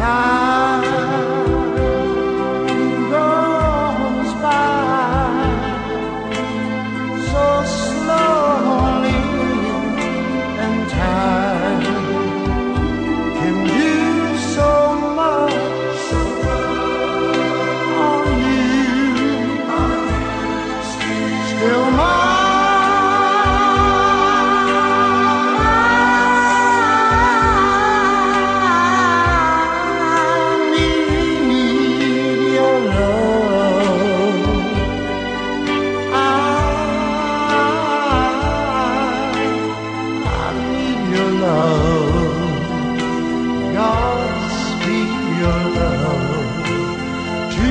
Time goes by so slowly, and time can do so much on you. Still Godspeed your love to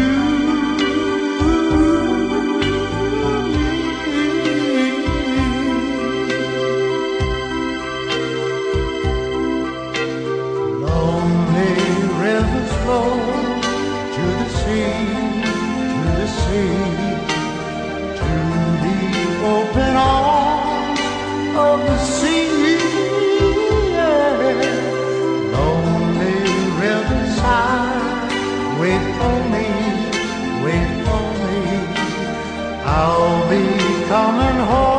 me. Lonely rivers flow to the sea, to the open arms of the sea. Wait for me, I'll be coming home.